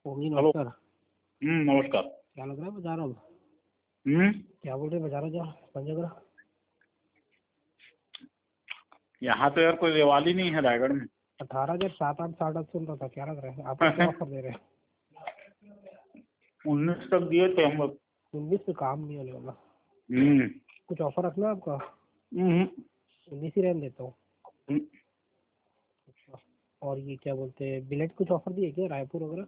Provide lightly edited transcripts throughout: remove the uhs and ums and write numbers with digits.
ओमी hello. नमस्कार। नमस्कार। क्या लग रहा है बाजार अब? हम्म क्या बोल रहे बाजार जा पंचगढ़? यहाँ तो यार कोई दिवाली नहीं है रायगढ़ में। 18,000 7-8 8,500 चल रहा था। क्या लग रहा है आप लोग क्या ऑफर दे रहे हैं? 19 तक दिए थे हम लोग। 19 पे काम नहीं होने वाला। हम्म कुछ ऑफर रखना है आपका? हम्म 19 ही रहने देता हूँ। हम्म, अच्छा। और ये क्या बोलते हैं बिलेट कुछ ऑफर दिए क्या रायपुर वगैरह?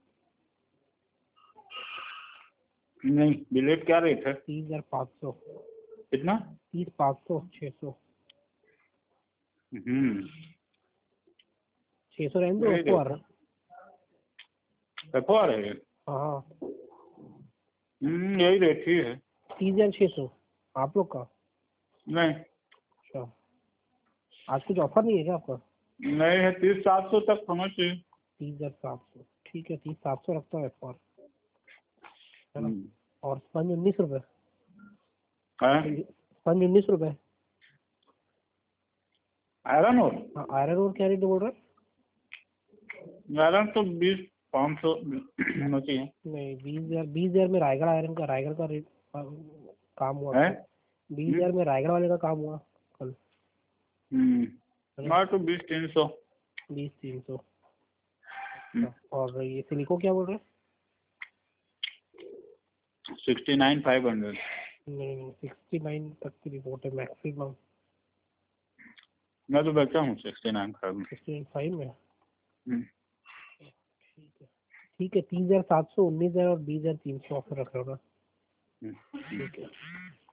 नहीं, बिलेट क्या रेट है? 30,500। कितना? 30,500 600 हम्म 600 रहने दो यही आपको। रेट है। रखवा रहे हैं। हाँ, यही रेट ही है। 30,600 आप लोग का। नहीं, अच्छा, आज कुछ ऑफर नहीं है क्या आपका? नहीं है, 30-700 तक होना चाहिए। 30,700 ठीक है। 30,700 रखता है और है ना। हम्म, और स्पंज 19 रुपये। है? स्पंज 19 रुपये। आयरन और हाँ, आयरन और क्या रेट बोल रहे हैं? आयरन तो 20-500 होना चाहिए। नहीं, 20,000 में रायगढ़ आयरन का रेट काम हुआ है। कल। 20,000 में रायगढ़ वाले का काम हुआ कल, है ना। मैं तो 20-300। 20,300। और ये सिलिको क्या बोल रहे हैं? 69,500। नहीं, 69 तक की रिपोर्ट है मैक्सिमम। मैं तो बेचा हूँ 69,500। 65 में। हम्म ठीक है। ठीक है, 30,700 19,000 और 20,300 ऑफर रख रहा हूँ ना। हम्म। ठीक है।